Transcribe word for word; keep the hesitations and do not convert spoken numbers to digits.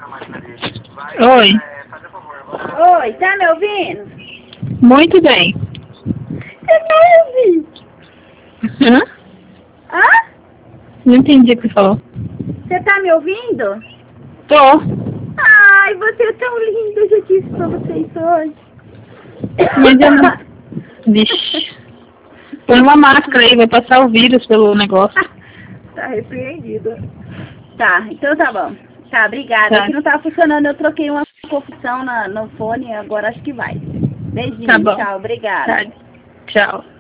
Oi. Oi, tá me ouvindo? Muito bem. Você tá me ouvindo? Hã? Hã? Não entendi o que você falou. Você tá me ouvindo? Tô. Ai, você é tão linda, eu já disse pra você isso hoje. Mas eu não... Vixe. Põe uma máscara aí, vai passar o vírus pelo negócio. Tá repreendido. Tá, então tá bom. Tá, obrigada. Tá. É que não tava funcionando, eu troquei uma confusão na, no fone, agora acho que vai. Beijinho, Tá bom. tchau, obrigada. Tá. Tchau.